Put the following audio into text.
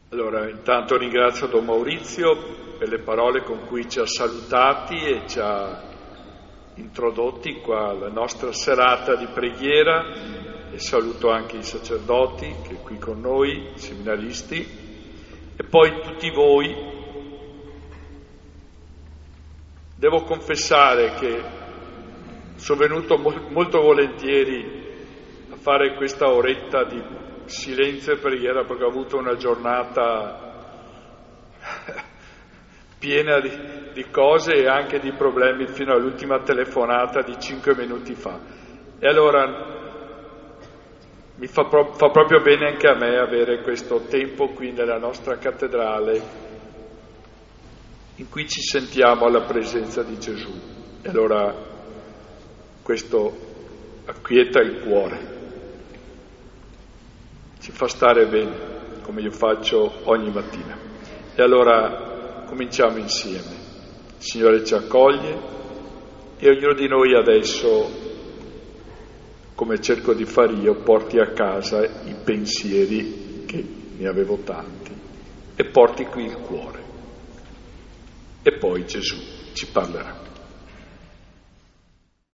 Allora, intanto ringrazio Don Maurizio per le parole con cui ci ha salutati e ci ha introdotti qua alla nostra serata di preghiera, e saluto anche i sacerdoti che è qui con noi, i seminaristi, e poi tutti voi. Devo confessare che sono venuto molto volentieri a fare questa oretta di silenzio e preghiera, perché ho avuto una giornata piena di cose e anche di problemi fino all'ultima telefonata di 5 minuti fa. E allora mi fa proprio bene anche a me avere questo tempo qui nella nostra cattedrale in cui ci sentiamo alla presenza di Gesù. E allora questo acquieta il cuore, ci fa stare bene, come io faccio ogni mattina. E allora cominciamo insieme. Il Signore ci accoglie e ognuno di noi adesso, come cerco di fare io, porti a casa i pensieri, che ne avevo tanti, e porti qui il cuore. E poi Gesù ci parlerà.